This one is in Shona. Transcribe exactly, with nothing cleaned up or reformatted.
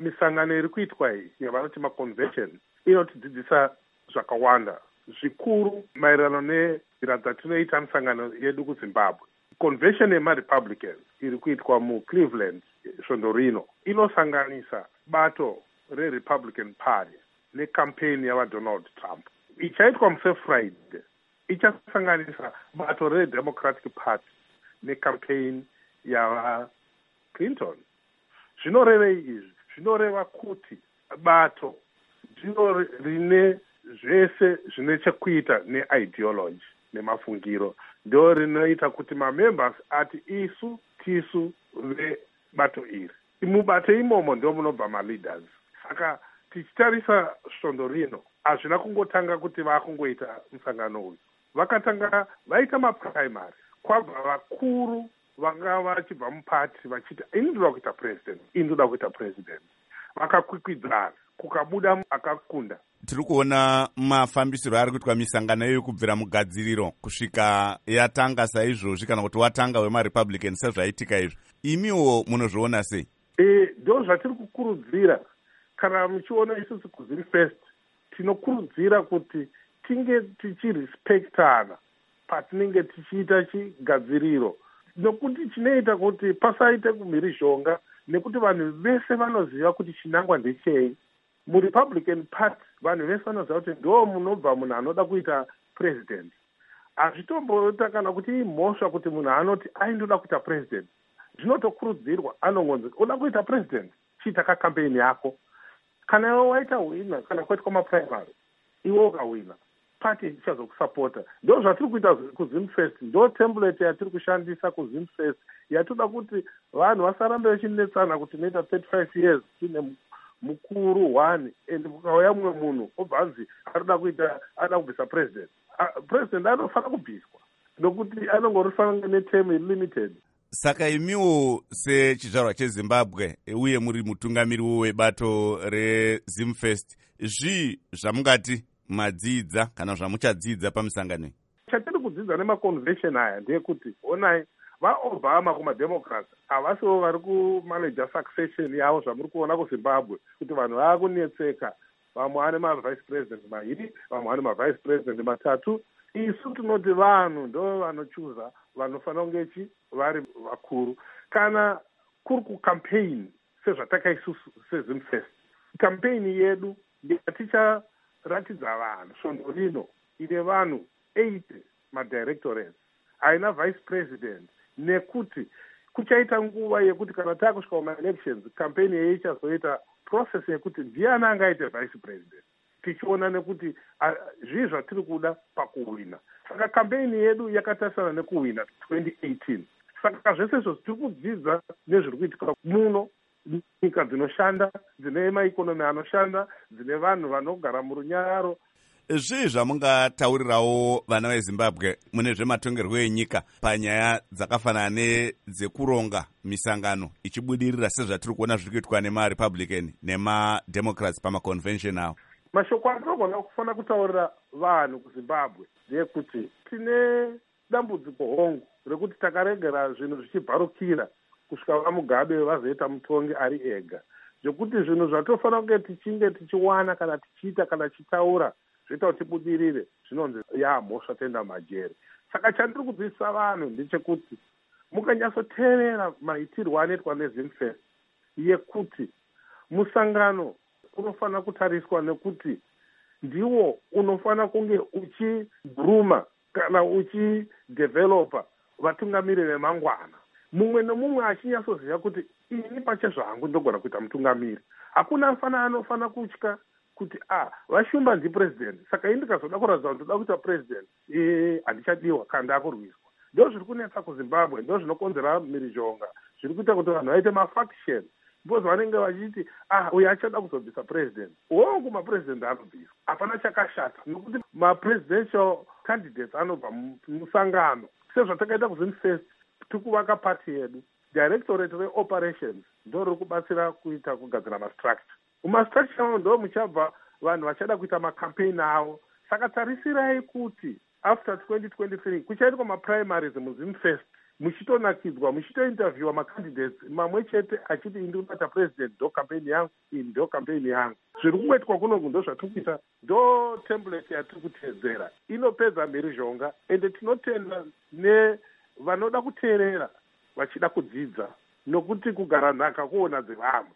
misangano iri kuitwa iyi yavanoti maconvention inotidzidzisa zvakawanda zvikuru maererano nenzira dzatinoita misangano yedu kuzimbabwe. Convention yemarepublicans iri kuitwa mucleveland svondo rino inosanganisa bato rerepublican party nekampeni yavadonald trump. Ichaitwa musefriday ichasanganisa bato redemocratic party nekampeni yavaclinton. Zvinorevei izvi? Zvinoreva kuti bato ndiro rine zvese zvine chekuita neideology nemafungiro, ndo rinoita kuti mamembers ati isu tisu vebato iri. Mubato imomo ndo munobva maleaders. Saka tichitarisa svondo rino hazvina kungotanga kuti vakungoita musangano uyu. Vakatanga vaita maprimary, kwabva vakuru vanga vachibva mupati vachiti ini ndoda kuita president, ini ndoda kuita president. Vakakwikwidzana, kukabuda akakunda. Tiri kuona mafambisiro ari kuitwa misangano iyo kubvira mugadziriro kusvika yatanga saizvozvi kana kuti watanga wemarepublican sezvaitika izvo. Imiwo munozviona sei? E, ndo zvatiri kukurudzira. Kana muchiona isusu kuZim First tinokurudzira kuti tinge tichirespektana patinenge tichiita chigadziriro, nokuti chinoita kuti pasaite kumhirizhonga, nekuti vanhu vese vanoziva kuti chinangwa ndechei. MuRepublican Party vanhu vese vanoziva kuti ndo munobva munhu anoda kuita president. Hazvitomboita kana kuti imhosva kuti munhu anoti aindoda kuita president. Zvinotokurudzirwa anongonzi uda kuita president, chiita kakampeni yako. Kana iwe waita wina, kana kwaitwa maprimary, iwe ukawina, party ichazokusapota. Ndo zvatiri kuita kuZim First, ndo template yatiri kushandisa kuZim First, yatoda kuti vanhu vasarambe vachinetsana kuti noita thirty-five years tine mukuru one and kukauya mumwe munhu obva anzi anoda kuita ada kubvisa president. Uh, president anofanira kubviswa nokuti anongorifanira neterm limited. Saka imiwo sechizvarwa cheZimbabwe uye muri mutungamiri webato reZim First, zvii zvamungati madzidza kana zvamuchadzidza pamisangano? Chatiri kudzidza nemaconvention aya ndeyekuti onai vaobama kumademocrats havasiwo vari kumanaja succession yavo zvamuri kuona kuZimbabwe, kuti vanhu vava kunetseka, vamwe vane mavice president mairi, vamwe vane mavice president matatu. Isu tinoti vanhu ndo vanochuza vanofanira kunge vari vakuru. Kana kuri kucampaign sezvataka isusu seZim First, campaign yedu yaticharatidza vanhu svondo rino ine vanhu eight madirectorates, haina vice president, nekuti kuchaita nguva yekuti kana takusvika kumaelections campaign yeyi ichazoita process yekuti ndiani angaite vice president, tichiona nekuti zvii zvatiri kuda pakuwina. Saka campaign yedu yakatarisana nekuwina twenty eighteen. Saka zvese izvo tiri kudzidza nezviri kuitika muno, nyika dzinoshanda, dzine maikonomi anoshanda, dzine vanhu vanogara murunyararo. Zvii zvamungataurirawo vana veZimbabwe mune zvematongerwo enyika panyaya dzakafanana nedzekuronga misangano ichibudirira sezvatiri kuona zviri kuitwa nemaRepublican nemademocrats pamaconvention avo? Mashoko anogona kufanira kutaurira vanhu kuZimbabwe ndeyekuti tine dambudziko hongu rekuti takaregera zvinhu zvichibvarukira kusvika vaMugabe vazoita mutongi ari ega, zvekuti zvinhu zvatofanira kunge tichinge tichiwana kana tichiita kana tichitaura zvoita kuti tibudirire zvinonzi yaamhosva toenda majeri. Saka chandiri kudzidzisa vanhu ndechekuti mukanyatsoteerera maitirwo anoitwa neZim First yekuti musangano unofanira kutariswa nekuti ndiwo unofanira kunge uchiguruma kana uchidevelopa vatungamiri vemangwana. Mumwe nemumwe achinyatsoziva kuti ini pachezvangu ndogona kuita mutungamiri. Hakuna afana anofanira kutya kuti ah vashumba ndipresident, saka ini ndikazoda kuratidza kuti ndoda kuita president, eh handichadiwa kana ndakurwiswa. Ndo zviri kunetsa kuZimbabwe, ndo zvinokonzera mhirizhonga, zviri kuita kuti vanhu vaite mafaction, because vanenge vachiti ah uyu achada kuzobvisa president, wongu mapresident anobviswa. Hapana chakashata, nokuti mapresidential candidates anobva musangano. Sezvatakaita kuZim First, tiri kuvaka party yedu, directorate reoperations ndo riri kubatsira kuita kugadzira mastructure. Mumastructure ndo muchabva vanhu vachada kuita macampaign avo. Saka tarisirai kuti after twenty twenty-three kuchaitwa maprimaries muZim First, muchitonakidzwa muchitointerviewa macandidates mamwe chete achiti indi kunata president ndo campaign yangu iyi ndo campaign yangu. Zviri kungoitwa kunoku ndo zvatiri kuita, ndo template yatiri kuteedzera inopedza mhirizhonga, ende tinotenda nevanoda kuteerera vachida kudzidza, nokuti kugara nhaka kuona dzevamwe.